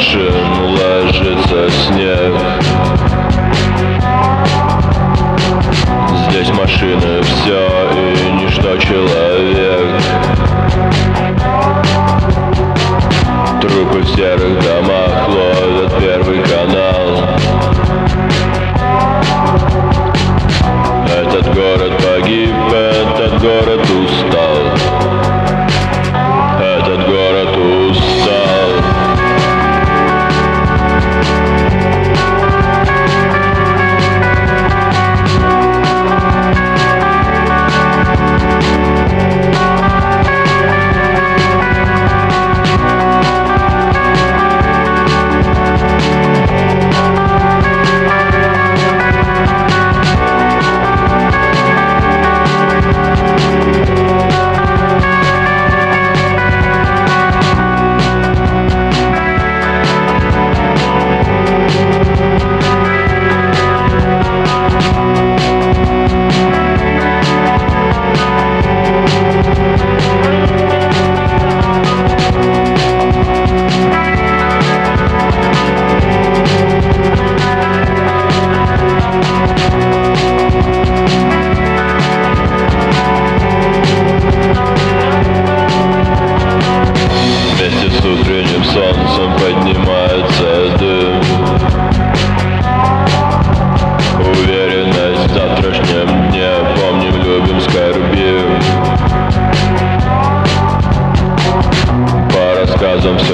машин ложится снег. Здесь машины все и ничто человек. Трупы в серых домах ловят Первый канал. Этот город погиб, этот город устал. Этот город устал. С утренним солнцем поднимается дым. Уверенность в завтрашнем дне. Помним, любим, скорбим. По рассказам